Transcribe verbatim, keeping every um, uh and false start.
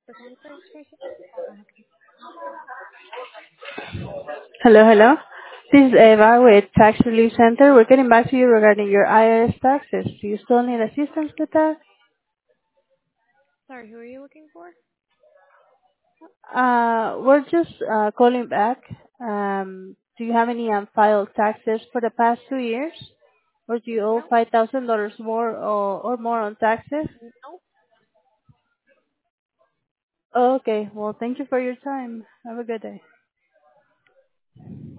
The phone registration? Hello, hello. This is Eva with Tax Relief Center. We're getting back to you regarding your I R S taxes. Do you still need assistance with that? Sorry, who are you looking for? Uh, we're just uh, calling back. Um, do you have any unfiled taxes for the past two years? Or do you owe No, five thousand dollars more or, or more on taxes? no. Okay, well, thank you for your time. Have a good day.